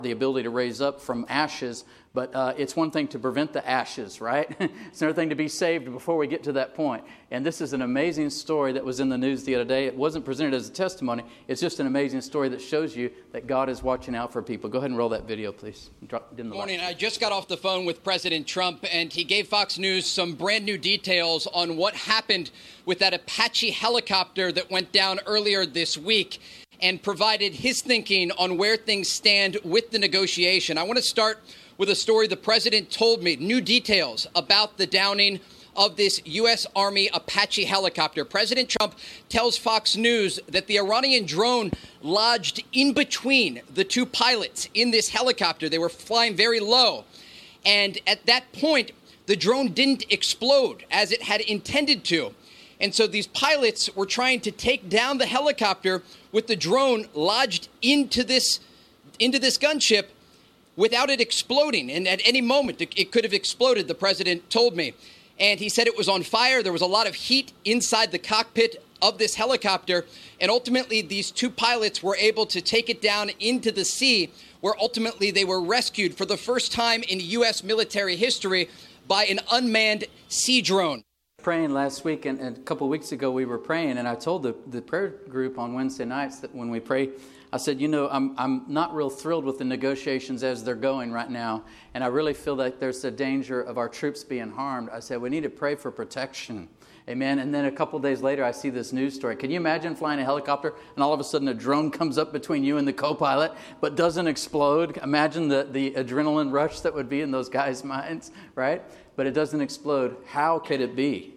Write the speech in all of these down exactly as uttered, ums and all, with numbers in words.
the ability to raise up from ashes, but uh, it's one thing to prevent the ashes, right? It's another thing to be saved before we get to that point. And this is an amazing story that was in the news the other day. It wasn't presented as a testimony. It's just an amazing story that shows you that God is watching out for people. Go ahead and roll that video, please. Good morning. I just got off the phone with President Trump, and he gave Fox News some brand new details on what happened with that Apache helicopter that went down earlier this week, and provided his thinking on where things stand with the negotiation. I want to start with a story the president told me, new details about the downing of this U S Army Apache helicopter. President Trump tells Fox News that the Iranian drone lodged in between the two pilots in this helicopter. They were flying very low. And at that point, the drone didn't explode as it had intended to. And so these pilots were trying to take down the helicopter with the drone lodged into this into this gunship without it exploding. And at any moment, it, it could have exploded, the president told me. And he said it was on fire. There was a lot of heat inside the cockpit of this helicopter. And ultimately, these two pilots were able to take it down into the sea, where ultimately they were rescued for the first time in U S military history by an unmanned sea drone. Praying last week, and, and a couple of weeks ago we were praying, and I told the, the prayer group on Wednesday nights that when we pray, I said, you know, I'm I'm not real thrilled with the negotiations as they're going right now, and I really feel like there's a danger of our troops being harmed. I said, we need to pray for protection. Amen. And then a couple of days later, I see this news story. Can you imagine flying a helicopter and all of a sudden a drone comes up between you and the co-pilot but doesn't explode? Imagine the, the adrenaline rush that would be in those guys' minds, right? But it doesn't explode. How could it be?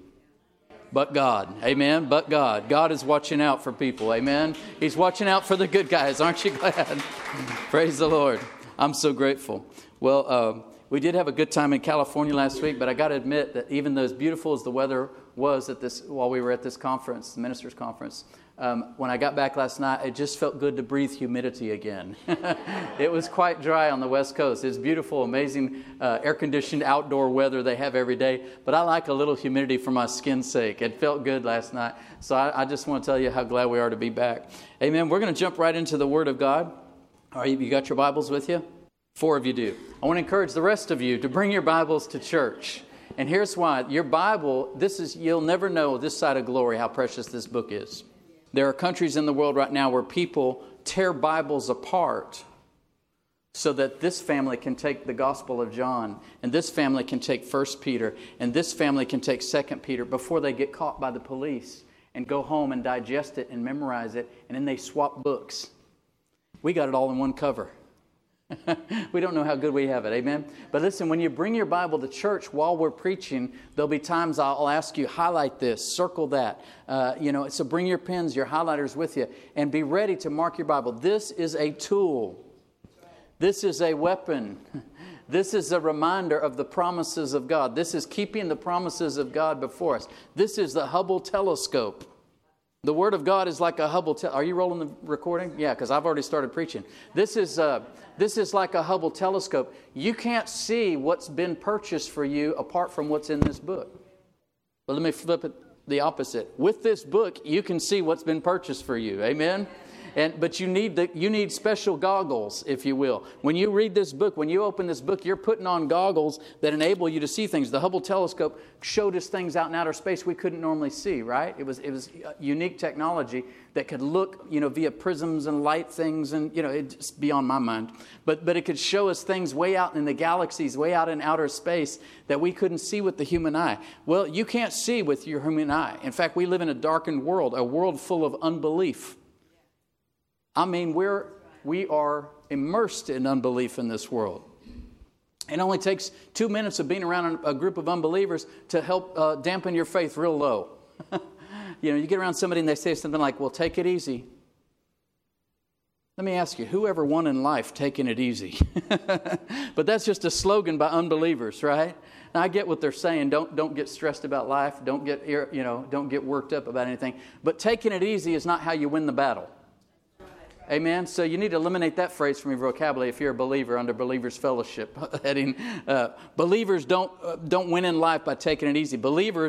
But God. Amen. But God. God is watching out for people. Amen. He's watching out for the good guys. Aren't you glad? Praise the Lord. I'm so grateful. Well, uh, we did have a good time in California last week, but I got to admit that even though as beautiful as the weather was at this while we were at this conference, the ministers' conference, um, when I got back last night, it just felt good to breathe humidity again. It was quite dry on the West Coast. It's beautiful, amazing, uh, air-conditioned outdoor weather they have every day. But I like a little humidity for my skin's sake. It felt good last night. So I, I just want to tell you how glad we are to be back. Amen. We're going to jump right into the Word of God. All right, you got your Bibles with you? Four of you do. I want to encourage the rest of you to bring your Bibles to church. And here's why. Your Bible, this is, you'll never know this side of glory how precious this book is. There are countries in the world right now where people tear Bibles apart so that this family can take the Gospel of John, and this family can take First Peter, and this family can take Second Peter before they get caught by the police and go home and digest it and memorize it, and then they swap books. We got it all in one cover. We don't know how good we have it, amen? But listen, when you bring your Bible to church while we're preaching, there'll be times I'll ask you, highlight this, circle that. Uh, you know, so bring your pens, your highlighters with you, and be ready to mark your Bible. This is a tool. This is a weapon. This is a reminder of the promises of God. This is keeping the promises of God before us. This is the Hubble telescope. The Word of God is like a Hubble telescope. Are you rolling the recording? Yeah, because I've already started preaching. This is uh, this is like a Hubble telescope. You can't see what's been purchased for you apart from what's in this book. But let me flip it the opposite. With this book, you can see what's been purchased for you. Amen? And, but you need the, you need special goggles, if you will. When you read this book, when you open this book, you're putting on goggles that enable you to see things. The Hubble telescope showed us things out in outer space we couldn't normally see, right? It was it was unique technology that could look, you know, via prisms and light things, and you know, it's beyond my mind. But but it could show us things way out in the galaxies, way out in outer space that we couldn't see with the human eye. Well, you can't see with your human eye. In fact, we live in a darkened world, a world full of unbelief. I mean, we're, we are immersed in unbelief in this world. It only takes two minutes of being around a group of unbelievers to help uh, dampen your faith real low. You know, you get around somebody and they say something like, well, take it easy. Let me ask you, whoever won in life taking it easy? But that's just a slogan by unbelievers, right? Now, I get what they're saying. Don't don't get stressed about life. Don't get, you know, don't get worked up about anything. But taking it easy is not how you win the battle. Amen. So you need to eliminate that phrase from your vocabulary if you're a believer under Believers Fellowship heading. Uh, believers don't uh, don't win in life by taking it easy. Believers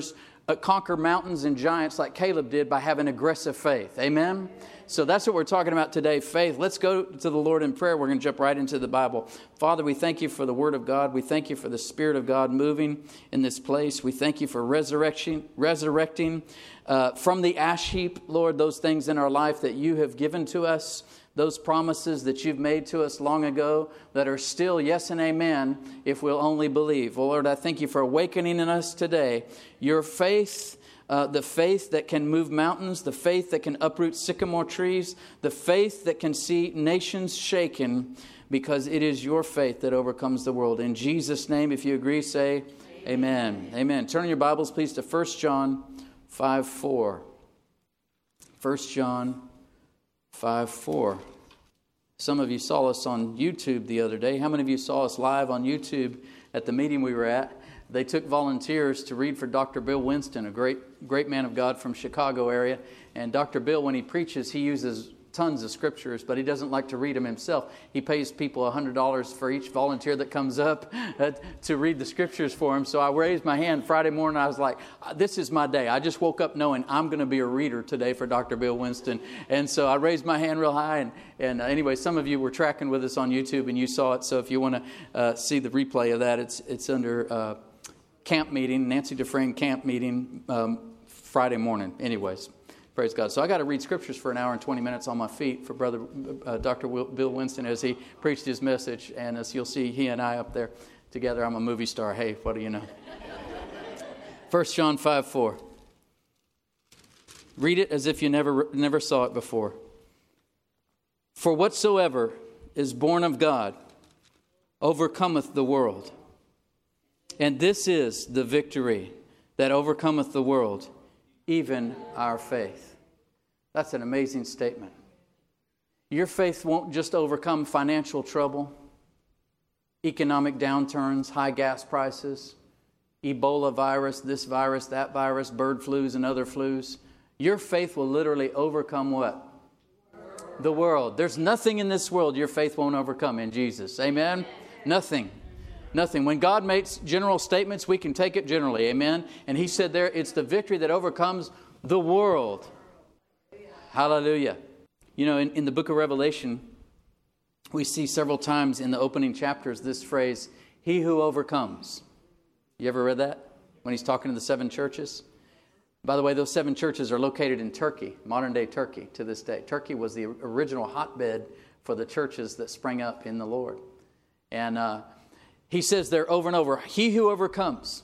uh, conquer mountains and giants like Caleb did by having aggressive faith. Amen? So that's what we're talking about today, faith. Let's go to the Lord in prayer. We're going to jump right into the Bible. Father, we thank you for the Word of God. We thank you for the Spirit of God moving in this place. We thank you for resurrection, resurrecting uh, from the ash heap, Lord, those things in our life that you have given to us, those promises that you've made to us long ago that are still yes and amen if we'll only believe. Oh, Lord, I thank you for awakening in us today your faith. Uh, the faith that can move mountains, the faith that can uproot sycamore trees, the faith that can see nations shaken, because it is your faith that overcomes the world. In Jesus' name, if you agree, say amen. Amen. Amen. Turn your Bibles, please, to First John five four. First John five four. Some of you saw us on YouTube the other day. How many of you saw us live on YouTube at the meeting we were at? They took volunteers to read for Doctor Bill Winston, a great great man of God from Chicago area. And Doctor Bill, when he preaches, he uses tons of scriptures, but he doesn't like to read them himself. He pays people one hundred dollars for each volunteer that comes up uh, to read the scriptures for him. So I raised my hand Friday morning. I was like, this is my day. I just woke up knowing I'm going to be a reader today for Doctor Bill Winston. And so I raised my hand real high. And, and uh, anyway, some of you were tracking with us on YouTube and you saw it. So if you want to uh, see the replay of that, it's, it's under uh, camp meeting, Nancy Dufresne camp meeting um, Friday morning. Anyways. Praise God. So I got to read scriptures for an hour and twenty minutes on my feet for Brother uh, Doctor Will, Bill Winston as he preached his message. And as you'll see, he and I up there together, I'm a movie star. Hey, what do you know? First John five four. Read it as if you never never saw it before. For whatsoever is born of God overcometh the world. And this is the victory that overcometh the world, even our faith. That's an amazing statement. Your faith won't just overcome financial trouble, economic downturns, high gas prices, Ebola virus, this virus, that virus, bird flus and other flus. Your faith will literally overcome what? The world. There's nothing in this world your faith won't overcome in Jesus. Amen? Nothing. Nothing. When God makes general statements, we can take it generally. Amen? And he said there, it's the victory that overcomes the world. Hallelujah. You know, in, in the book of Revelation, we see several times in the opening chapters this phrase, he who overcomes. You ever read that? When he's talking to the seven churches? By the way, those seven churches are located in Turkey, modern-day Turkey to this day. Turkey was the original hotbed for the churches that sprang up in the Lord. And uh, he says there over and over, he who overcomes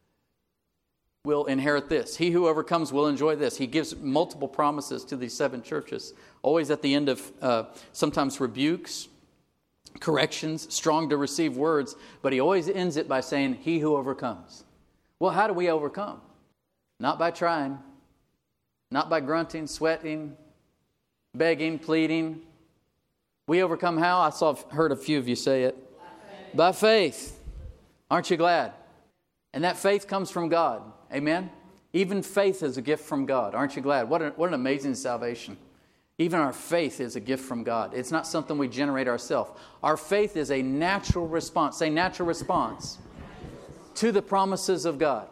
will inherit this. He who overcomes will enjoy this. He gives multiple promises to these seven churches, always at the end of uh, sometimes rebukes, corrections, strong to receive words, but he always ends it by saying, he who overcomes. Well, how do we overcome? Not by trying, not by grunting, sweating, begging, pleading. We overcome how? I saw, heard a few of you say it. By faith. By faith. Aren't you glad? And that faith comes from God. Amen? Even faith is a gift from God. Aren't you glad? What an, what an amazing salvation. Even our faith is a gift from God. It's not something we generate ourselves. Our faith is a natural response. Say natural response to the promises of God.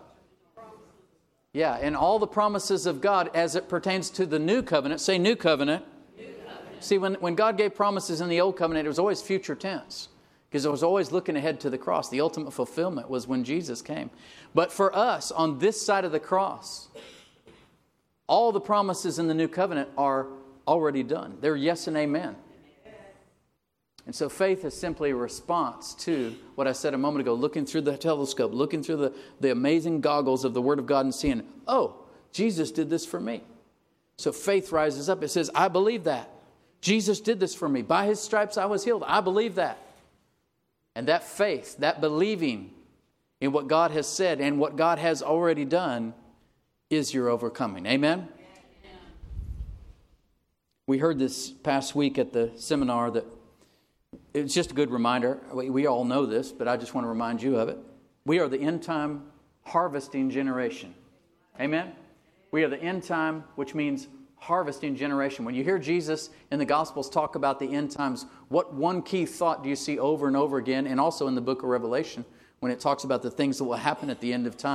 Yeah, and all the promises of God as it pertains to the new covenant. Say new covenant. New covenant. See, when, when God gave promises in the old covenant, it was always future tense. Because it was always looking ahead to the cross. The ultimate fulfillment was when Jesus came. But for us, on this side of the cross, all the promises in the new covenant are already done. They're yes and amen. And so faith is simply a response to what I said a moment ago, looking through the telescope, looking through the, the amazing goggles of the Word of God and seeing, oh, Jesus did this for me. So faith rises up. It says, I believe that. Jesus did this for me. By his stripes I was healed. I believe that. And that faith, that believing in what God has said and what God has already done is your overcoming. Amen? Amen. We heard this past week at the seminar that it's just a good reminder. We, we all know this, but I just want to remind you of it. We are the end time harvesting generation. Amen? We are the end time, which means harvesting generation. When you hear Jesus in the Gospels talk about the end times, what one key thought do you see over and over again, and also in the book of Revelation, when it talks about the things that will happen at the end of time?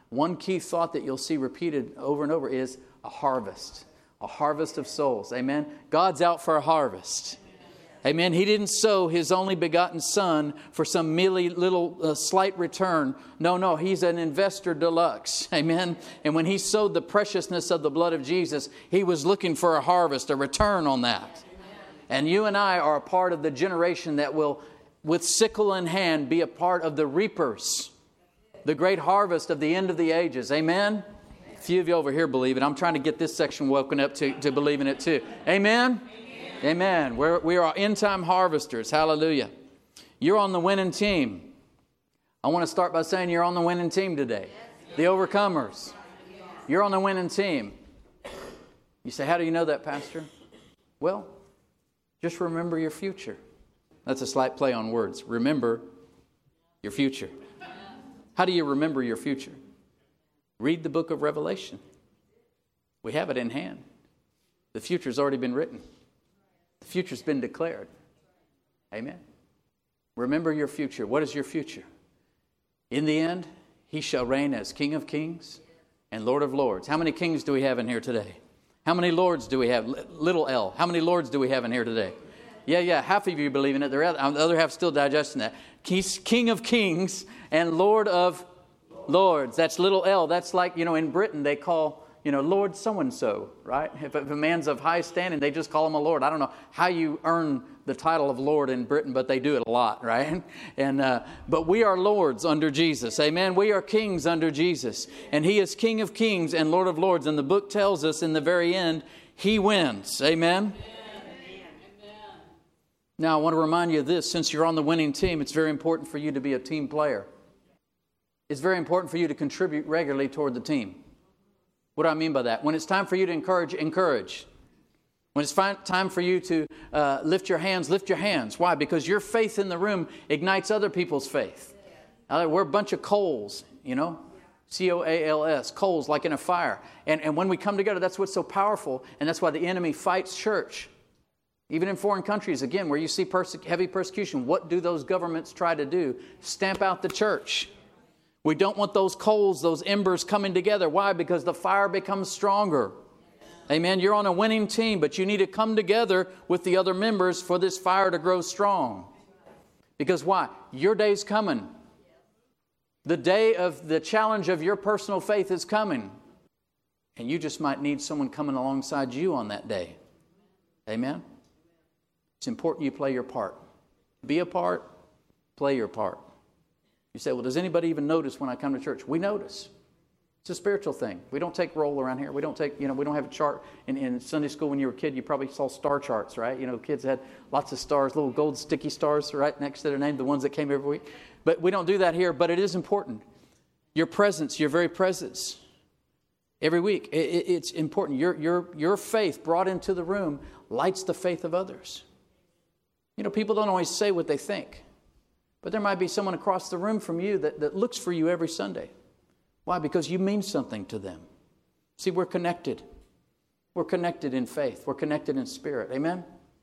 one key thought that you'll see repeated over and over is a harvest. A harvest of souls. Amen. God's out for a harvest. Amen. He didn't sow His only begotten Son for some mealy little uh, slight return. No, no. He's an investor deluxe. Amen. And when He sowed the preciousness of the blood of Jesus, He was looking for a harvest, a return on that. And you and I are a part of the generation that will, with sickle in hand, be a part of the reapers. The great harvest of the end of the ages. Amen. A few of you over here believe it. I'm trying to get this section woken up to, to believe in it too. Amen? Amen. Amen. We're, we are end-time harvesters. Hallelujah. You're on the winning team. I want to start by saying you're on the winning team today. The overcomers. You're on the winning team. You say, how do you know that, Pastor? Well, just remember your future. That's a slight play on words. Remember your future. How do you remember your future? Read the book of Revelation. We have it in hand. The future's already been written. The future's been declared. Amen. Remember your future. What is your future? In the end, He shall reign as King of Kings and Lord of Lords. How many kings do we have in here today? How many lords do we have? Little L. How many lords do we have in here today? Yeah, yeah. Half of you believe in it. The other half still digesting that. He's King of Kings and Lord of Lords. That's little L. That's like, you know, in Britain they call, you know, Lord so-and-so, right? If a man's of high standing, they just call him a Lord. I don't know how you earn the title of Lord in Britain, but they do it a lot, right? And uh, but we are lords under Jesus. Amen. We are kings under Jesus. And He is King of Kings and Lord of Lords. And the book tells us in the very end, He wins. Amen. Now, I want to remind you of this. Since you're on the winning team, it's very important for you to be a team player. It's very important for you to contribute regularly toward the team. What do I mean by that? When it's time for you to encourage, encourage. When it's fi- time for you to uh, lift your hands, lift your hands. Why? Because your faith in the room ignites other people's faith. Now, we're a bunch of coals, you know. C O A L S, coals, like in a fire. And, and when we come together, that's what's so powerful. And that's why the enemy fights church. Even in foreign countries, again, where you see perse- heavy persecution, what do those governments try to do? Stamp out the church. We don't want those coals, those embers coming together. Why? Because the fire becomes stronger. Amen. You're on a winning team, but you need to come together with the other members for this fire to grow strong. Because why? Your day's coming. The day of the challenge of your personal faith is coming. And you just might need someone coming alongside you on that day. Amen. It's important you play your part. Be a part, play your part. You say, well, does anybody even notice when I come to church? We notice. It's a spiritual thing. We don't take roll around here. We don't take, you know, we don't have a chart. In, in Sunday school when you were a kid, you probably saw star charts, right? You know, kids had lots of stars, little gold sticky stars right next to their name, the ones that came every week. But we don't do that here, but it is important. Your presence, your very presence, every week, it, it, it's important. Your, your, your faith brought into the room lights the faith of others. You know, people don't always say what they think. But there might be someone across the room from you that, that looks for you every Sunday. Why? Because you mean something to them. See, we're connected. We're connected in faith. We're connected in spirit. Amen?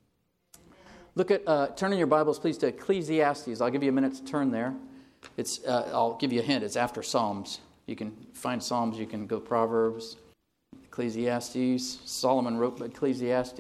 Look at, uh, turn in your Bibles, please, to Ecclesiastes. I'll give you a minute to turn there. It's, uh, I'll give you a hint. It's after Psalms. You can find Psalms. You can go Proverbs, Ecclesiastes. Solomon wrote Ecclesiastes.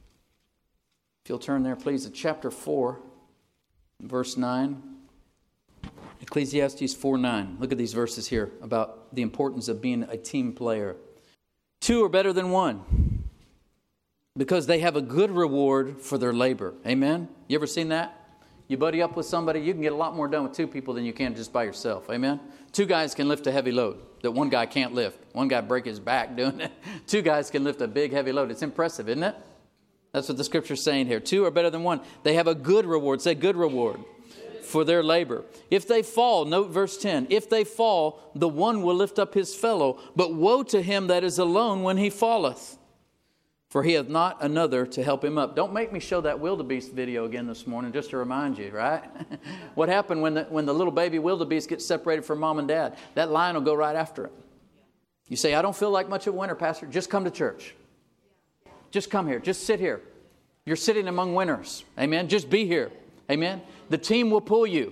If you'll turn there, please, to chapter four. Verse nine, Ecclesiastes four nine. Look at these verses here about the importance of being a team player. Two are better than one because they have a good reward for their labor. Amen? You ever seen that? You buddy up with somebody, you can get a lot more done with two people than you can just by yourself. Amen? Two guys can lift a heavy load that one guy can't lift. One guy break his back doing it. Two guys can lift a big heavy load. It's impressive, isn't it? That's what the scripture's saying here. Two are better than one. They have a good reward. Say good reward for their labor. If they fall, note verse ten. If they fall, the one will lift up his fellow. But woe to him that is alone when he falleth. For he hath not another to help him up. Don't make me show that wildebeest video again this morning just to remind you, right? What happened when the, when the little baby wildebeest gets separated from mom and dad? That lion will go right after it. You say, I don't feel like much of a winner, Pastor. Just come to church. Just come here. Just sit here. You're sitting among winners. Amen. Just be here. Amen. The team will pull you.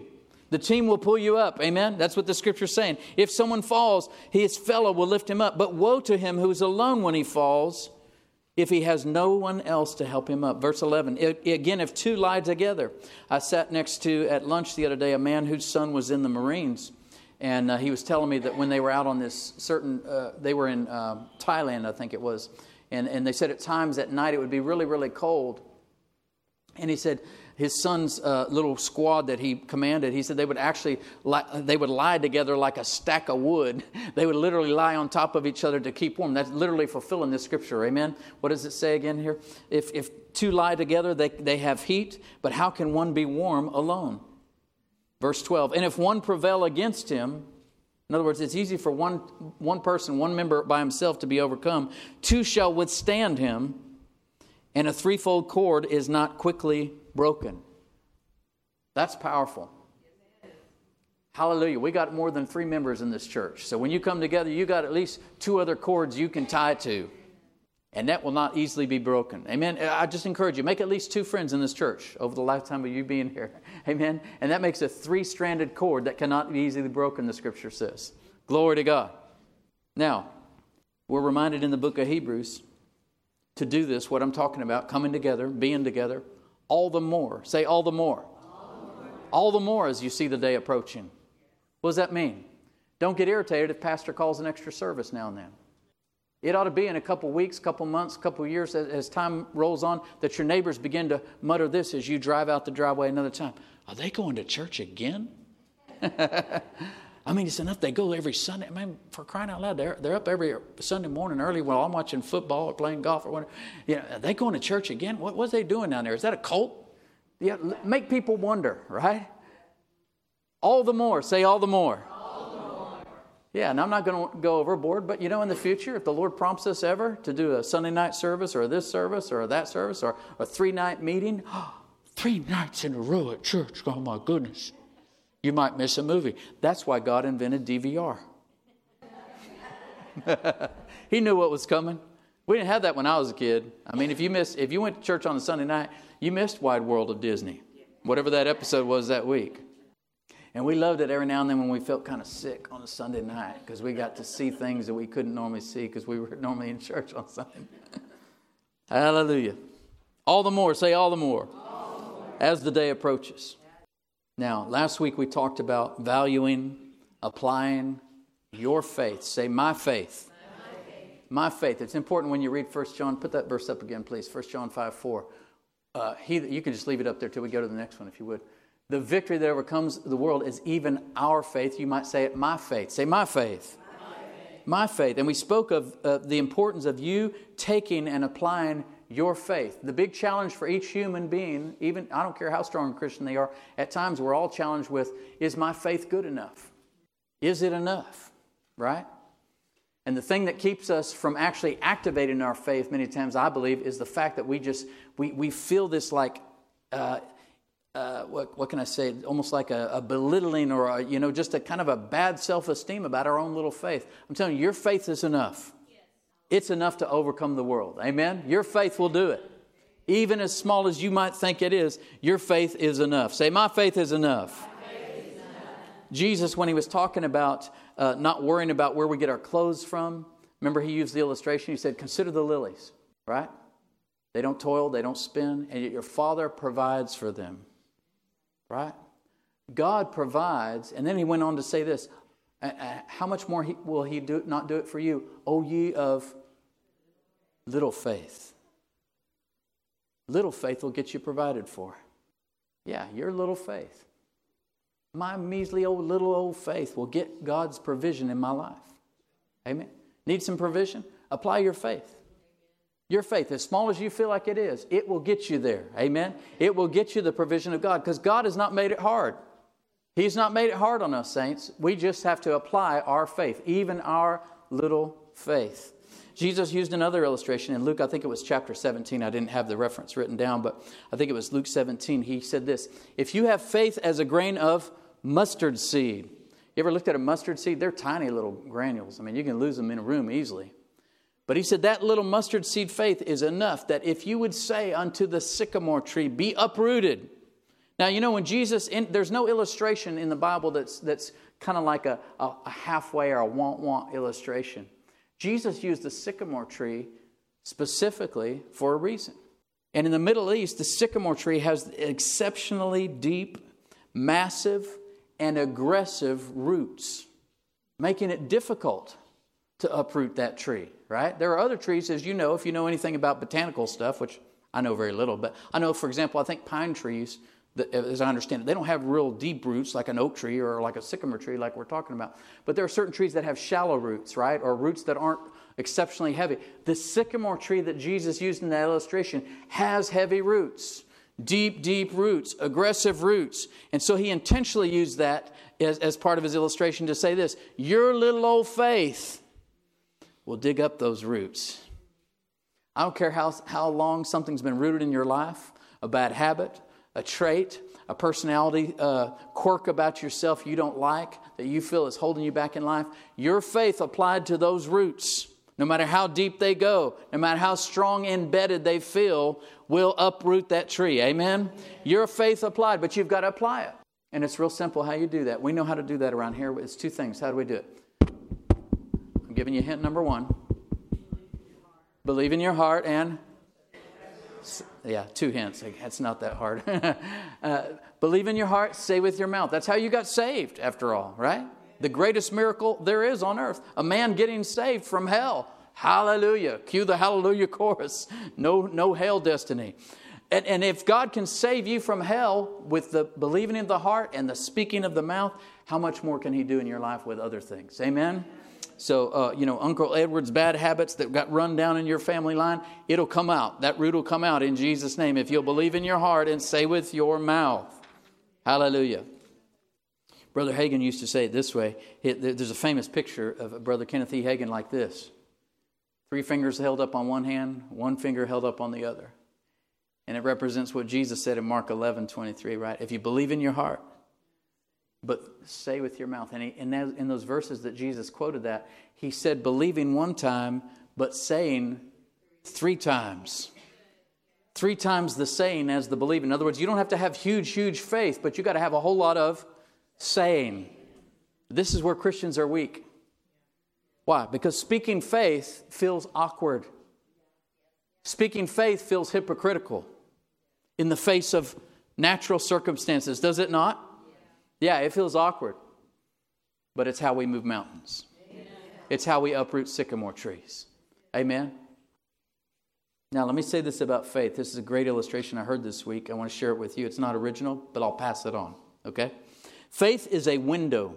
The team will pull you up. Amen? That's what the scripture's saying. If someone falls, his fellow will lift him up. But woe to him who is alone when he falls, if he has no one else to help him up. Verse eleven, it, again, if two lie together. I sat next to, at lunch the other day, a man whose son was in the Marines. And uh, he was telling me that when they were out on this certain, uh, they were in uh, Thailand, I think it was. And, and they said at times at night it would be really, really cold. And he said his son's uh, little squad that he commanded, he said they would actually, li- they would lie together like a stack of wood. They would literally lie on top of each other to keep warm. That's literally fulfilling this scripture. Amen? What does it say again here? If if two lie together, they, they have heat. But how can one be warm alone? Verse twelve, and if one prevail against him, in other words, it's easy for one one person, one member by himself to be overcome. Two shall withstand him, and a threefold cord is not quickly broken. That's powerful. Hallelujah. We got more than three members in this church. So when you come together, you got at least two other cords you can tie to. And that will not easily be broken. Amen. I just encourage you, make at least two friends in this church over the lifetime of you being here. Amen. And that makes a three-stranded cord that cannot be easily broken, the scripture says. Glory to God. Now, we're reminded in the book of Hebrews to do this, what I'm talking about, coming together, being together, all the more. Say all the more. All the more, all the more as you see the day approaching. What does that mean? Don't get irritated if pastor calls an extra service now and then. It ought to be in a couple weeks, couple months, couple years as, as time rolls on that your neighbors begin to mutter this as you drive out the driveway another time. Are they going to church again? I mean, it's enough they go every Sunday. I mean, for crying out loud, they're, they're up every Sunday morning early while I'm watching football or playing golf or whatever. You know, are they going to church again? What what's they doing down there? Is that a cult? Yeah, make people wonder, right? All the more. Say all the more. Yeah, and I'm not going to go overboard, but you know, in the future, if the Lord prompts us ever to do a Sunday night service or this service or that service or a three-night meeting, three nights in a row at church, oh my goodness, you might miss a movie. That's why God invented D V R. He knew what was coming. We didn't have that when I was a kid. I mean, if you missed, if you went to church on a Sunday night, you missed Wide World of Disney, whatever that episode was that week. And we loved it every now and then when we felt kind of sick on a Sunday night because we got to see things that we couldn't normally see because we were normally in church on Sunday. Hallelujah. All the more. Say all the more. All the more. As the day approaches. Now, last week we talked about valuing, applying your faith. Say my faith. My faith. My faith. It's important when you read First John. Put that verse up again, please. First John five four. Uh, he, you can just leave it up there till we go to the next one if you would. The victory that overcomes the world is even our faith. You might say it, my faith. Say my faith. My faith. My faith. And we spoke of uh, the importance of you taking and applying your faith. The big challenge for each human being, even I don't care how strong a Christian they are, at times we're all challenged with, is my faith good enough? Is it enough? Right? And the thing that keeps us from actually activating our faith many times, I believe, is the fact that we just, we, we feel this like, uh, Uh, what, what can I say? Almost like a, a belittling or, a, you know, just a kind of a bad self-esteem about our own little faith. I'm telling you, your faith is enough. Yes. It's enough to overcome the world. Amen? Your faith will do it. Even as small as you might think it is, your faith is enough. Say, my faith is enough. My faith is enough. Jesus, when he was talking about uh, not worrying about where we get our clothes from, remember he used the illustration. He said, consider the lilies, right? They don't toil, they don't spin, and yet your Father provides for them. Right? God provides, and then he went on to say this, uh, uh, how much more he, will he do, not do it for you, O ye of little faith? Little faith will get you provided for. Yeah, your little faith. My measly old little old faith will get God's provision in my life. Amen. Need some provision? Apply your faith. Your faith, as small as you feel like it is, it will get you there. Amen? It will get you the provision of God because God has not made it hard. He's not made it hard on us, saints. We just have to apply our faith, even our little faith. Jesus used another illustration in Luke, I think it was chapter seventeen. I didn't have the reference written down, but I think it was Luke seventeen. He said this, if you have faith as a grain of mustard seed. You ever looked at a mustard seed? They're tiny little granules. I mean, you can lose them in a room easily. But he said that little mustard seed faith is enough that if you would say unto the sycamore tree, be uprooted. Now, you know, when Jesus, in, there's no illustration in the Bible that's that's kind of like a, a, a halfway or a want-want illustration. Jesus used the sycamore tree specifically for a reason. And in the Middle East, the sycamore tree has exceptionally deep, massive, and aggressive roots, making it difficult to uproot that tree, right? There are other trees, as you know, if you know anything about botanical stuff, which I know very little, but I know, for example, I think pine trees, as I understand it, they don't have real deep roots like an oak tree or like a sycamore tree like we're talking about. But there are certain trees that have shallow roots, right? Or roots that aren't exceptionally heavy. The sycamore tree that Jesus used in that illustration has heavy roots. Deep, deep roots, aggressive roots. And so he intentionally used that as, as part of his illustration to say this: your little old faith will dig up those roots. I don't care how, how long something's been rooted in your life, a bad habit, a trait, a personality uh, quirk about yourself you don't like, that you feel is holding you back in life. Your faith applied to those roots, no matter how deep they go, no matter how strong embedded they feel, will uproot that tree. Amen? Your faith applied, but you've got to apply it. And it's real simple how you do that. We know how to do that around here. It's two things. How do we do it? I'm giving you hint number one. Believe in your heart and... Yeah, two hints. That's not that hard. uh, believe in your heart, say with your mouth. That's how you got saved, after all, right? The greatest miracle there is on earth. A man getting saved from hell. Hallelujah. Cue the hallelujah chorus. No, no hell destiny. And, and if God can save you from hell with the believing in the heart and the speaking of the mouth, how much more can he do in your life with other things? Amen? So, uh, you know, Uncle Edward's bad habits that got run down in your family line, it'll come out. That root will come out in Jesus' name if you'll believe in your heart and say with your mouth. Hallelujah. Brother Hagin used to say it this way. There's a famous picture of Brother Kenneth E. Hagin like this. Three fingers held up on one hand, one finger held up on the other. And it represents what Jesus said in Mark eleven twenty-three, right? If you believe in your heart, but say with your mouth. And he, in, that, in those verses that Jesus quoted that, he said believing one time, but saying three times. Three times the saying as the believing. In other words, you don't have to have huge, huge faith, but you got to have a whole lot of saying. This is where Christians are weak. Why? Because speaking faith feels awkward. Speaking faith feels hypocritical in the face of natural circumstances, does it not? Yeah, it feels awkward, but it's how we move mountains. Amen. It's how we uproot sycamore trees. Amen? Now, let me say this about faith. This is a great illustration I heard this week. I want to share it with you. It's not original, but I'll pass it on. Okay? Faith is a window.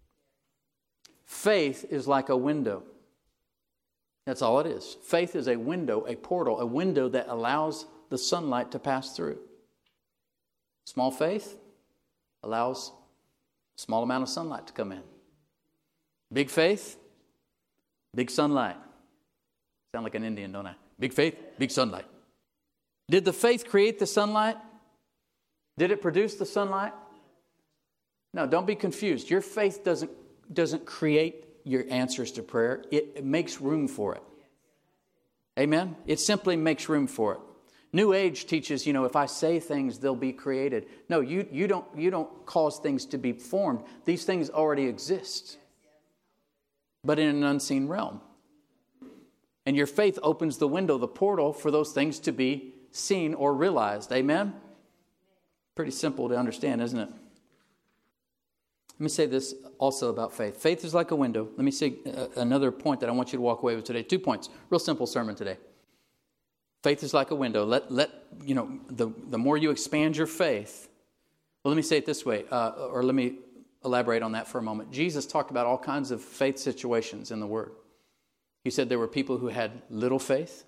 Faith is like a window. That's all it is. Faith is a window, a portal, a window that allows the sunlight to pass through. Small faith allows a small amount of sunlight to come in. Big faith, big sunlight. Sound like an Indian, don't I? Big faith, big sunlight. Did the faith create the sunlight? Did it produce the sunlight? No, don't be confused. Your faith doesn't, doesn't create your answers to prayer. It, it makes room for it. Amen? It simply makes room for it. New Age teaches, you know, if I say things, they'll be created. No, you, you don't you don't cause things to be formed. These things already exist, but in an unseen realm. And your faith opens the window, the portal, for those things to be seen or realized. Amen? Pretty simple to understand, isn't it? Let me say this also about faith. Faith is like a window. Let me say uh, another point that I want you to walk away with today. Two points. Real simple sermon today. Faith is like a window. Let, let you know, the, the more you expand your faith. Well, let me say it this way, uh, or let me elaborate on that for a moment. Jesus talked about all kinds of faith situations in the Word. He said there were people who had little faith.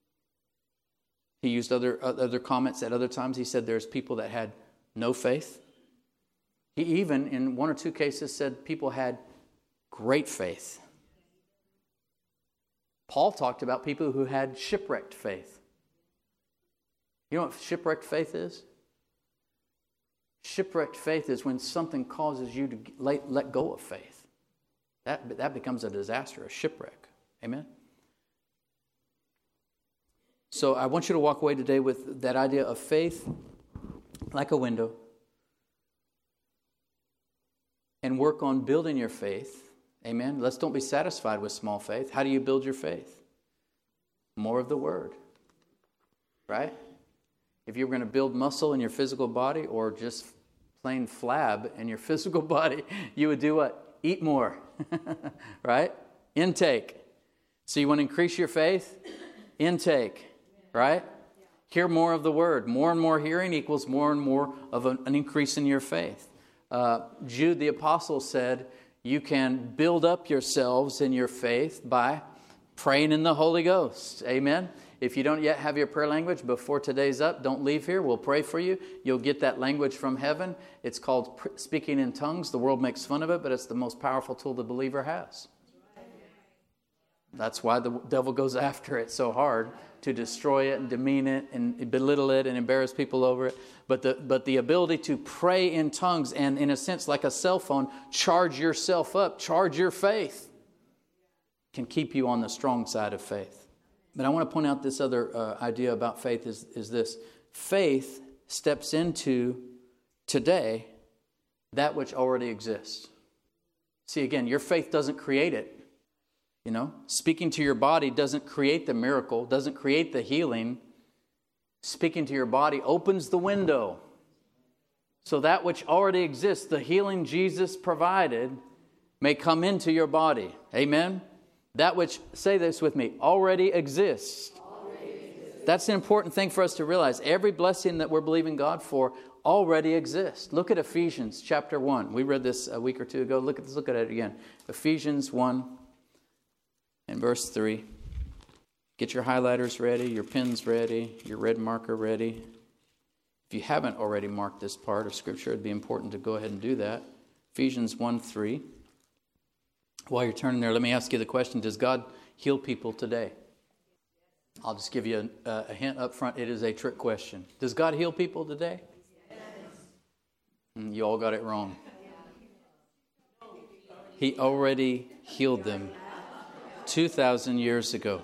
He used other, other comments at other times. He said there's people that had no faith. He even, in one or two cases, said people had great faith. Paul talked about people who had shipwrecked faith. You know what shipwrecked faith is? Shipwrecked faith is when something causes you to let, let go of faith. That, that becomes a disaster, a shipwreck. Amen? So I want you to walk away today with that idea of faith like a window. and work on building your faith. Amen. Let's don't be satisfied with small faith. How do you build your faith? More of the Word. Right? If you're going to build muscle in your physical body or just plain flab in your physical body, you would do what? Eat more. Right? Intake. So you want to increase your faith? Intake. Right? Hear more of the Word. More and more hearing equals more and more of an, an increase in your faith. Uh, Jude the Apostle said, you can build up yourselves in your faith by praying in the Holy Ghost. Amen? If you don't yet have your prayer language, before today's up, don't leave here. We'll pray for you. You'll get that language from heaven. It's called pr- speaking in tongues. The world makes fun of it, but it's the most powerful tool the believer has. That's why the devil goes after it so hard, to destroy it and demean it and belittle it and embarrass people over it. But the but the ability to pray in tongues and, in a sense, like a cell phone, charge yourself up, charge your faith, can keep you on the strong side of faith. But I want to point out this other uh, idea about faith is, is this. Faith steps into today that which already exists. See, again, your faith doesn't create it. You know, speaking to your body doesn't create the miracle, doesn't create the healing. Speaking to your body opens the window. So that which already exists, the healing Jesus provided, may come into your body. Amen? That which, say this with me, already exists. Already exists. That's an important thing for us to realize. Every blessing that we're believing God for already exists. Look at Ephesians chapter one. We read this a week or two ago. Look at this, look at it again. Ephesians one. In verse three, get your highlighters ready, your pens ready, your red marker ready. If you haven't already marked this part of Scripture, it'd be important to go ahead and do that. Ephesians one three. While you're turning there, let me ask you the question, does God heal people today? I'll just give you a, a hint up front. It is a trick question. Does God heal people today? Yes. You all got it wrong. He already healed them two thousand years ago.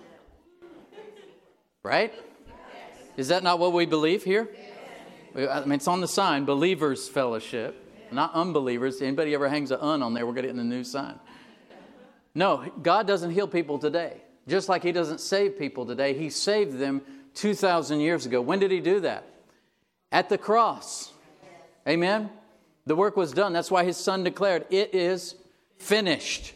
Right? Is that not what we believe here? I mean, it's on the sign, Believers Fellowship, not unbelievers. Anybody ever hangs an un on there, we're going to get in the new sign. No, God doesn't heal people today. Just like He doesn't save people today. He saved them two thousand years ago. When did He do that? At the cross. Amen? The work was done. That's why His Son declared, it is finished.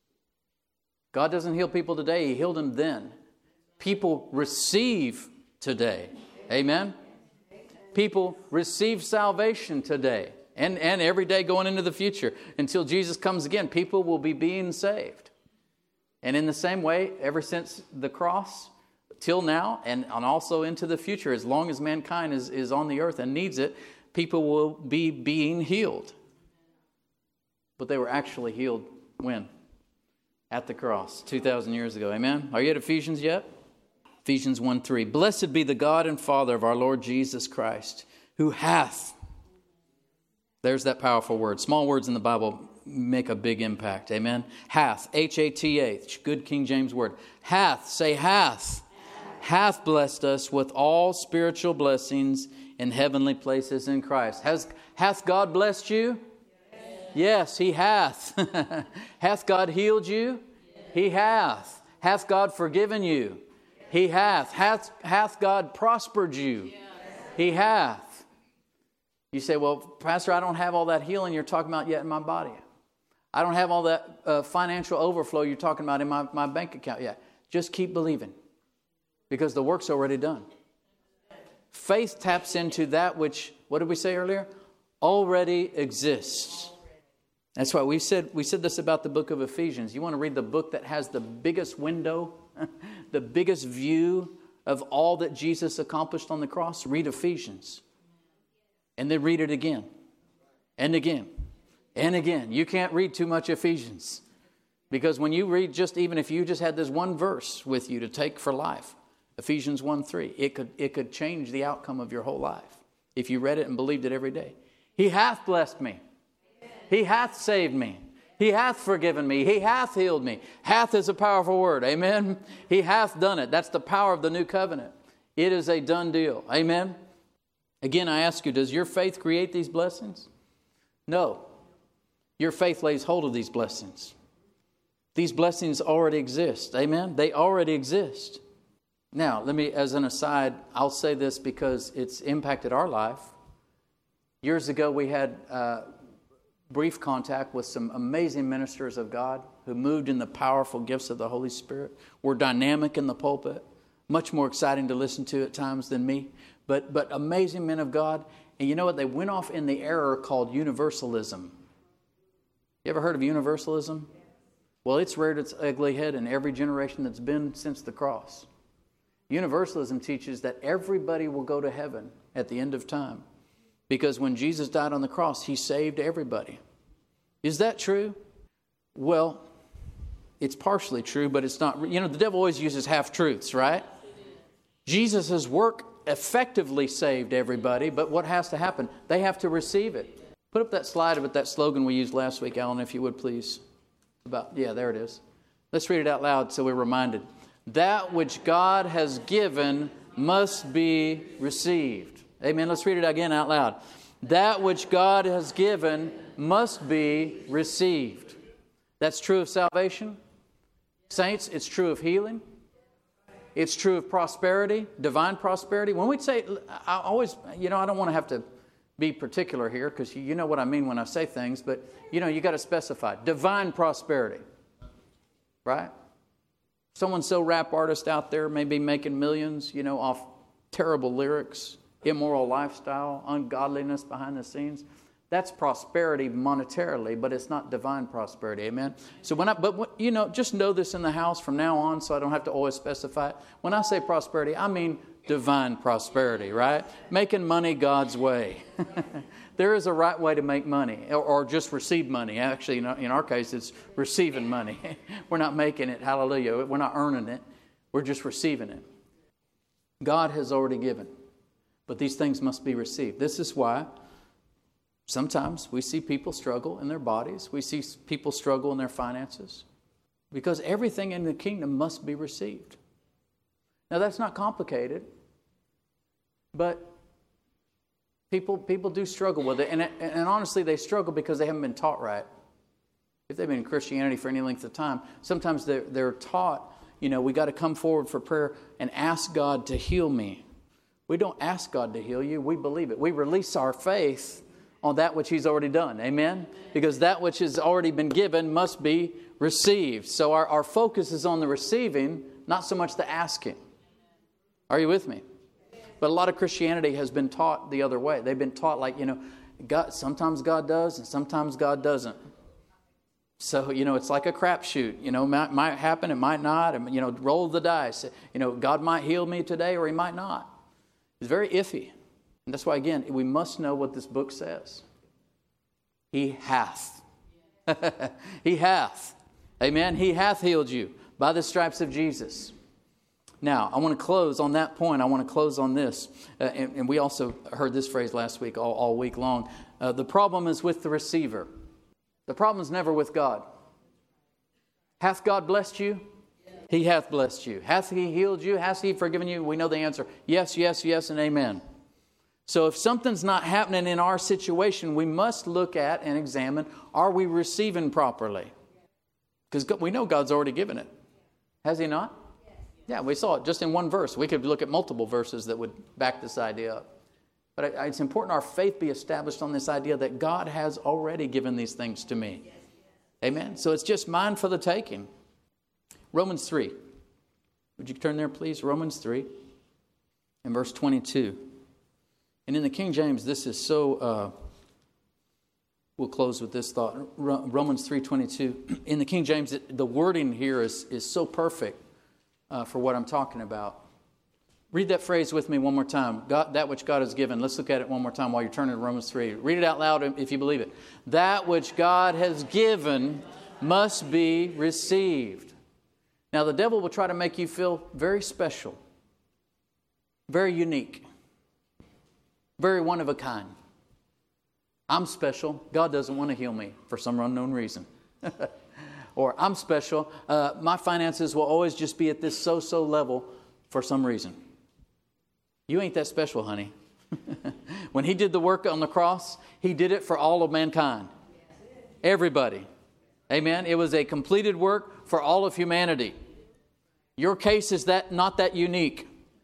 God doesn't heal people today. He healed them then. People receive today. Amen? People receive salvation today. And, and every day going into the future. Until Jesus comes again, people will be being saved. And in the same way, ever since the cross, till now, and, and also into the future, as long as mankind is, is on the earth and needs it, people will be being healed. But they were actually healed when? At the cross, two thousand years ago. Amen? Are you at Ephesians yet? Ephesians one three. Blessed be the God and Father of our Lord Jesus Christ, who hath... There's that powerful word. Small words in the Bible make a big impact. Amen? Hath. H A T H. Good King James word. Hath. Say hath. Hath blessed us with all spiritual blessings in heavenly places in Christ. Has, hath God blessed you? Yes, He hath. Hath God healed you? He hath. Hath God forgiven you? He hath. Hath, hath God prospered you? He hath. You say, well, Pastor, I don't have all that healing you're talking about yet in my body. I don't have all that uh, financial overflow you're talking about in my, my bank account yet. Just keep believing, because the work's already done. Faith taps into that which, what did we say earlier? Already exists. That's why we said we said this about the book of Ephesians. You want to read the book that has the biggest window, the biggest view of all that Jesus accomplished on the cross? Read Ephesians. And then read it again. And again. And again. You can't read too much Ephesians. Because when you read, just even if you just had this one verse with you to take for life, Ephesians one three, it could, it could change the outcome of your whole life if you read it and believed it every day. He hath blessed me. He hath saved me. He hath forgiven me. He hath healed me. Hath is a powerful word. Amen. He hath done it. That's the power of the new covenant. It is a done deal. Amen. Again, I ask you, does your faith create these blessings? No. your faith lays hold of these blessings. These blessings already exist. Amen? They already exist. Now, let me, as an aside, I'll say this because it's impacted our life. Years ago, we had uh, brief contact with some amazing ministers of God who moved in the powerful gifts of the Holy Spirit, were dynamic in the pulpit, much more exciting to listen to at times than me, but, but amazing men of God. And you know what? They went off in the error called universalism. You ever heard of universalism? Well, it's reared its ugly head in every generation that's been since the cross. Universalism teaches that everybody will go to heaven at the end of time. Because when Jesus died on the cross, He saved everybody. Is that true? Well, it's partially true, but it's not. You know, the devil always uses half-truths, right? Jesus' work effectively saved everybody, but what has to happen? They have to receive it. Put up that slide with that slogan we used last week, Alan, if you would, please. About Yeah, there it is. Let's read it out loud so we're reminded. That which God has given must be received. Amen. Let's read it again out loud. That which God has given must be received. That's true of salvation. Saints, it's true of healing. It's true of prosperity, divine prosperity. When we say, I always, you know, I don't want to have to be particular here because you know what I mean when I say things, but, you know, you got to specify. Divine prosperity. Right? So-and-so rap artist out there may be making millions, you know, off terrible lyrics, immoral lifestyle, ungodliness behind the scenes. That's prosperity monetarily, but it's not divine prosperity. Amen? So when I, but when, you know, just know this in the house from now on so I don't have to always specify it. When I say prosperity, I mean divine prosperity, right? Making money God's way. There is a right way to make money or, or just receive money. Actually, in our, in our case, it's receiving money. We're not making it. Hallelujah. We're not earning it. We're just receiving it. God has already given. But these things must be received. This is why sometimes we see people struggle in their bodies. We see people struggle in their finances. Because everything in the kingdom must be received. Now, that's not complicated. But people people do struggle with it. And, and honestly, they struggle because they haven't been taught right. If they've been in Christianity for any length of time, sometimes they're, they're taught, you know, we got to come forward for prayer and ask God to heal me. We don't ask God to heal you. We believe it. We release our faith on that which He's already done. Amen? Because that which has already been given must be received. So our, our focus is on the receiving, not so much the asking. Are you with me? But a lot of Christianity has been taught the other way. They've been taught like, you know, God, sometimes God does and sometimes God doesn't. So, you know, it's like a crapshoot. You know, might, might happen, it might not. And, you know, roll the dice. You know, God might heal me today or He might not. It's very iffy. And that's why, again, we must know what this book says. He hath. He hath. Amen. He hath healed you by the stripes of Jesus. Now, I want to close on that point. I want to close on this. Uh, and, and we also heard this phrase last week, all, all week long. Uh, the problem is with the receiver. The problem is never with God. Hath God blessed you? He hath blessed you. Hath He healed you? Hath He forgiven you? We know the answer. Yes, yes, yes, and amen. So if something's not happening in our situation, we must look at and examine, are we receiving properly? Because we know God's already given it. Has He not? Yeah, we saw it just in one verse. We could look at multiple verses that would back this idea up. But it's important our faith be established on this idea that God has already given these things to me. Amen? So it's just mine for the taking. Romans three. Would you turn there, please? Romans three and verse twenty-two. And in the King James, this is so... Uh, we'll close with this thought. Romans three twenty-two. In the King James, the wording here is, is so perfect uh, for what I'm talking about. Read that phrase with me one more time. God, that which God has given. Let's look at it one more time while you're turning to Romans three. Read it out loud if you believe it. That which God has given must be received. Now, the devil will try to make you feel very special, very unique, very one of a kind. I'm special. God doesn't want to heal me for some unknown reason. Or I'm special. Uh, my finances will always just be at this so-so level for some reason. You ain't that special, honey. When He did the work on the cross, He did it for all of mankind. everybody. Amen. It was a completed work for all of humanity. Your case is that not that unique.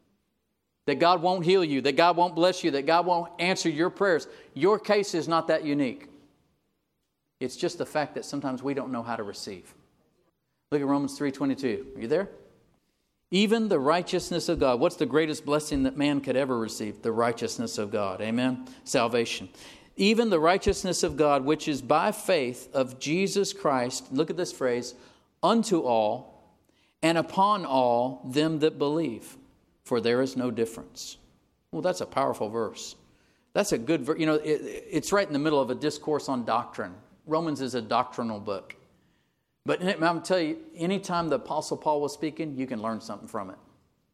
That God won't heal you, that God won't bless you, that God won't answer your prayers. Your case is not that unique. It's just the fact that sometimes we don't know how to receive. Look at Romans three twenty-two. Are you there? Even the righteousness of God. What's the greatest blessing that man could ever receive? The righteousness of God. Amen? Salvation. Even the righteousness of God, which is by faith of Jesus Christ, look at this phrase, unto all and upon all them that believe, for there is no difference. Well, that's a powerful verse. That's a good verse. You know, it, it's right in the middle of a discourse on doctrine. Romans is a doctrinal book. But I'm going to tell you, anytime the Apostle Paul was speaking, you can learn something from it.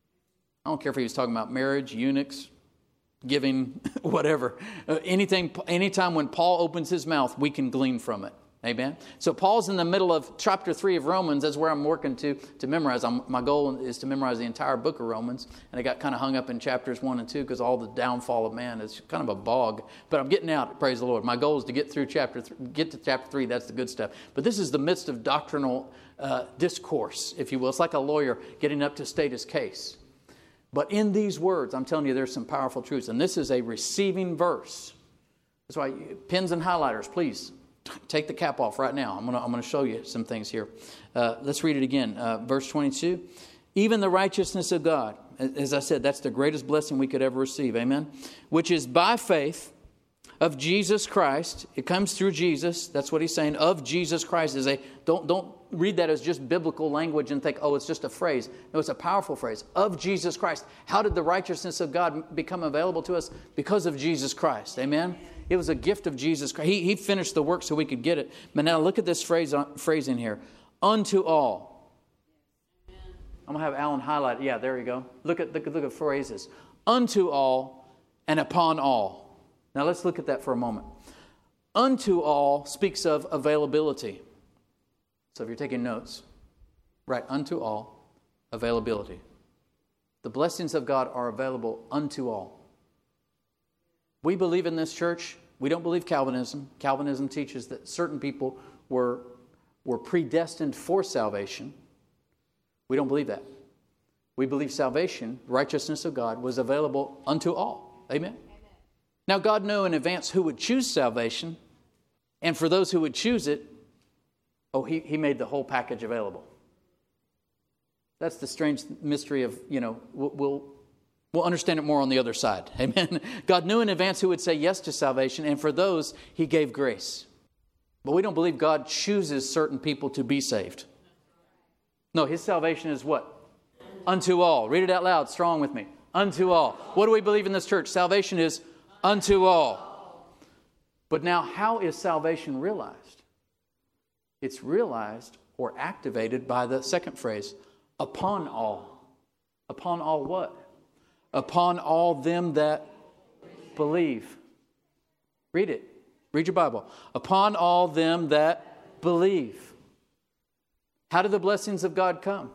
I don't care if he was talking about marriage, eunuchs, giving, whatever. Uh, anything, anytime when Paul opens his mouth, we can glean from it. Amen? So Paul's in the middle of chapter three of Romans. That's where I'm working to, to memorize. I'm, my goal is to memorize the entire book of Romans. And I got kind of hung up in chapters one and two because all the downfall of man is kind of a bog. But I'm getting out, praise the Lord. My goal is to get through chapter th- get to chapter three. That's the good stuff. But this is the midst of doctrinal uh, discourse, if you will. It's like a lawyer getting up to state his case. But in these words, I'm telling you, there's some powerful truths. And this is a receiving verse. That's why pens and highlighters, please. Take the cap off right now. I'm going to I'm going to show you some things here. Uh, let's read it again. Uh, verse twenty-two. Even the righteousness of God, as I said, that's the greatest blessing we could ever receive. Amen. Which is by faith of Jesus Christ. It comes through Jesus. That's what he's saying. Of Jesus Christ is a don't don't read that as just biblical language and think, oh, it's just a phrase. No, it's a powerful phrase. Of Jesus Christ. How did the righteousness of God become available to us? Because of Jesus Christ. Amen. It was a gift of Jesus Christ. He, he finished the work so we could get it. But now look at this phrase, phrase in here. Unto all. Amen. I'm going to have Alan highlight. Yeah, there you go. Look at, look, look at phrases. Unto all and upon all. Now let's look at that for a moment. Unto all speaks of availability. So if you're taking notes, right, unto all, availability. The blessings of God are available unto all. We believe in this church. We don't believe Calvinism. Calvinism teaches that certain people were, were predestined for salvation. We don't believe that. We believe salvation, righteousness of God, was available unto all. Amen? Amen. Now, God knew in advance who would choose salvation. And for those who would choose it, oh, he, he made the whole package available. That's the strange mystery of, you know, we'll... we'll We'll understand it more on the other side. Amen. God knew in advance who would say yes to salvation, and for those, He gave grace. But we don't believe God chooses certain people to be saved. No, His salvation is what? Unto all. Read it out loud, strong with me. Unto all. What do we believe in this church? Salvation is unto all. But now, how is salvation realized? It's realized or activated by the second phrase, upon all. Upon all what? Upon all them that believe. Read it. Read your Bible. Upon all them that believe. How do the blessings of God come?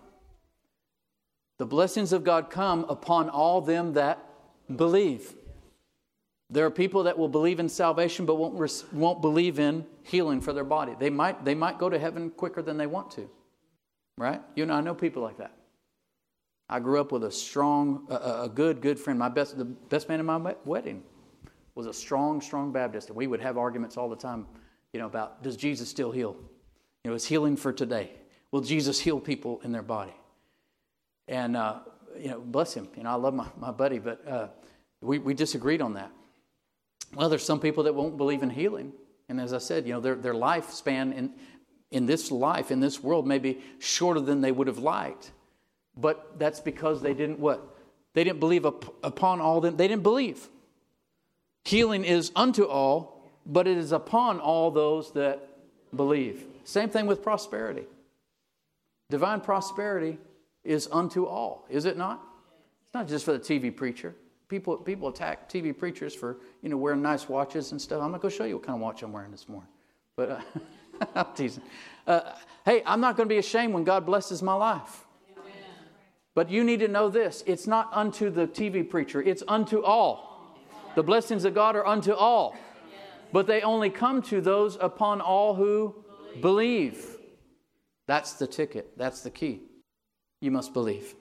The blessings of God come upon all them that believe. There are people that will believe in salvation but won't won't believe in healing for their body. They might they might go to heaven quicker than they want to. Right? You know, I know people like that. I grew up with a strong, a, a good, good friend. My best, the best man in my wedding was a strong, strong Baptist. And we would have arguments all the time, you know, about, does Jesus still heal? You know, is healing for today? Will Jesus heal people in their body? And, uh, you know, bless him. You know, I love my, my buddy, but uh, we, we disagreed on that. Well, there's some people that won't believe in healing. And as I said, you know, their, their lifespan in, in this life, in this world, may be shorter than they would have liked. But that's because they didn't what? They didn't believe up, upon all them. They didn't believe. Healing is unto all, but it is upon all those that believe. Same thing with prosperity. Divine prosperity is unto all, is it not? It's not just for the T V preacher. People people attack T V preachers for, you know, wearing nice watches and stuff. I'm not going to show you what kind of watch I'm wearing this morning. But uh, I'm teasing. Uh, hey, I'm not going to be ashamed when God blesses my life. But you need to know this. It's not unto the T V preacher. It's unto all. The blessings of God are unto all. But they only come to those upon all who believe. believe. That's the ticket. That's the key. You must believe.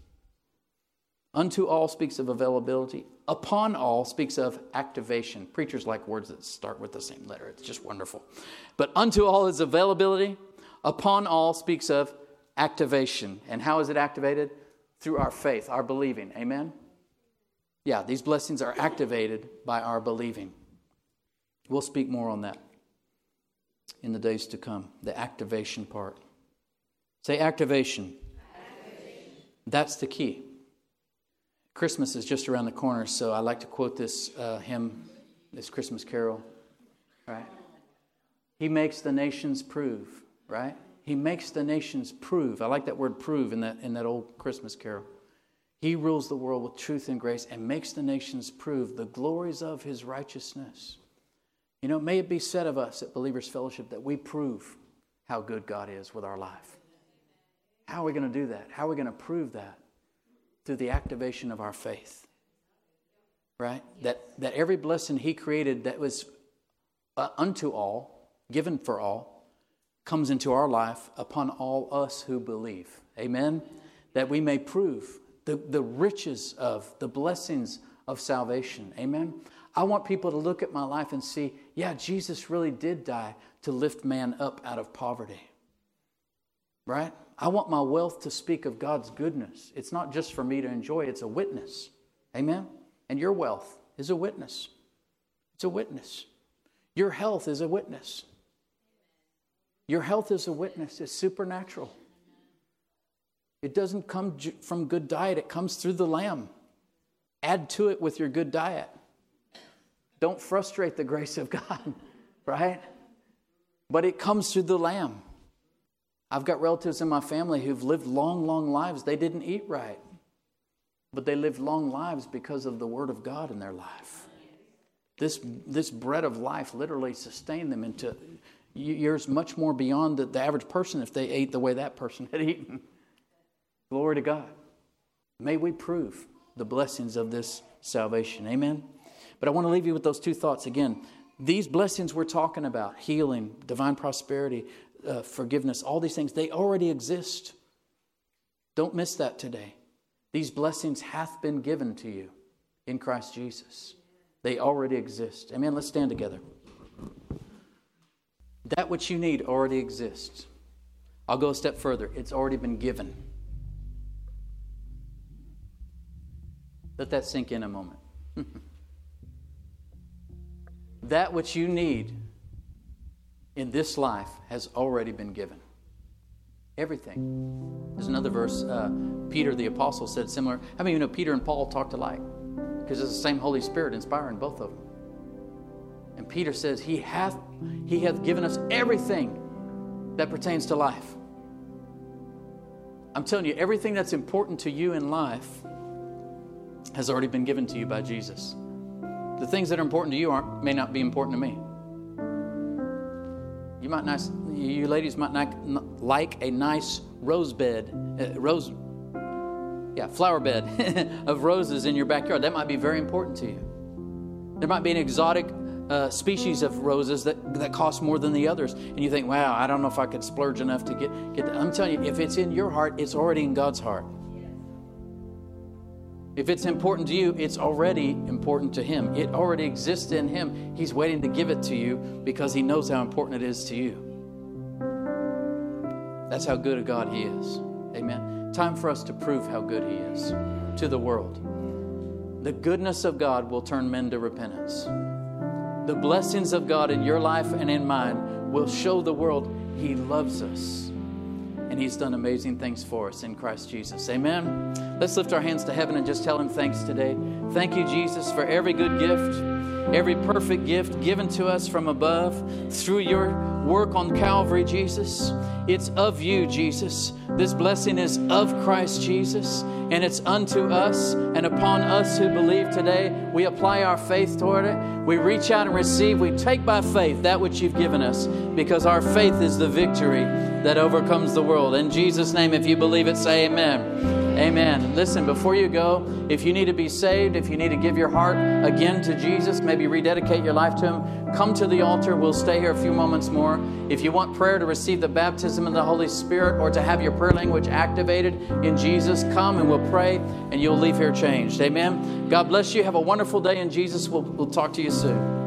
Unto all speaks of availability. Upon all speaks of activation. Preachers like words that start with the same letter. It's just wonderful. But unto all is availability. Upon all speaks of activation. And how is it activated? Through our faith, our believing. Amen? Yeah, these blessings are activated by our believing. We'll speak more on that in the days to come. The activation part. Say activation. Activation. That's the key. Christmas is just around the corner, so I like to quote this uh, hymn, this Christmas carol, right? He makes the nations prove, right? He makes the nations prove. I like that word prove in that in that old Christmas carol. He rules the world with truth and grace and makes the nations prove the glories of his righteousness. You know, may it be said of us at Believers Fellowship that we prove how good God is with our life. How are we going to do that? How are we going to prove that? Through the activation of our faith. Right? That that every blessing he created that was uh, unto all, given for all, comes into our life upon all us who believe. Amen? That we may prove the, the riches of the blessings of salvation. Amen? I want people to look at my life and see, yeah, Jesus really did die to lift man up out of poverty. Right? I want my wealth to speak of God's goodness. It's not just for me to enjoy, it's a witness. Amen? And your wealth is a witness. It's a witness. Your health is a witness. Your health is a witness. It's supernatural. It doesn't come from good diet. It comes through the Lamb. Add to it with your good diet. Don't frustrate the grace of God, right? But it comes through the Lamb. I've got relatives in my family who've lived long, long lives. They didn't eat right. But they lived long lives because of the Word of God in their life. This, this bread of life literally sustained them into years much more beyond the, the average person if they ate the way that person had eaten. Glory to God. May we prove the blessings of this salvation. Amen? But I want to leave you with those two thoughts again. These blessings we're talking about, healing, divine prosperity, Uh, forgiveness, all these things, they already exist. Don't miss that today. These blessings hath been given to you in Christ Jesus. They already exist. Amen. Let's stand together. That which you need already exists. I'll go a step further. It's already been given. Let that sink in a moment. That which you need in this life has already been given. Everything. There's another verse, uh, Peter the Apostle said similar. How many of you know Peter and Paul talked alike? Because it's the same Holy Spirit inspiring both of them. And Peter says, He hath, He hath given us everything that pertains to life. I'm telling you, everything that's important to you in life has already been given to you by Jesus. The things that are important to you aren't may not be important to me. You might nice, you ladies might not like a nice rose bed, uh, rose, yeah, flower bed of roses in your backyard. That might be very important to you. There might be an exotic uh, species of roses that, that cost more than the others, and you think, "Wow, I don't know if I could splurge enough to get get that." I'm telling you, if it's in your heart, it's already in God's heart. If it's important to you, it's already important to Him. It already exists in Him. He's waiting to give it to you because He knows how important it is to you. That's how good a God He is. Amen. Time for us to prove how good He is to the world. The goodness of God will turn men to repentance. The blessings of God in your life and in mine will show the world He loves us. And He's done amazing things for us in Christ Jesus. Amen. Let's lift our hands to heaven and just tell Him thanks today. Thank you, Jesus, for every good gift, every perfect gift given to us from above through your work on Calvary, Jesus. It's of you, Jesus. This blessing is of Christ Jesus, and it's unto us and upon us who believe today. We apply our faith toward it. We reach out and receive. We take by faith that which you've given us, because our faith is the victory that overcomes the world. In Jesus' name, if you believe it, say amen. Amen. Listen, before you go, if you need to be saved, if you need to give your heart again to Jesus, maybe rededicate your life to Him, come to the altar. We'll stay here a few moments more. If you want prayer to receive the baptism of the Holy Spirit or to have your prayer language activated in Jesus, come and we'll pray and you'll leave here changed. Amen. God bless you. Have a wonderful day in Jesus. We'll, we'll talk to you soon.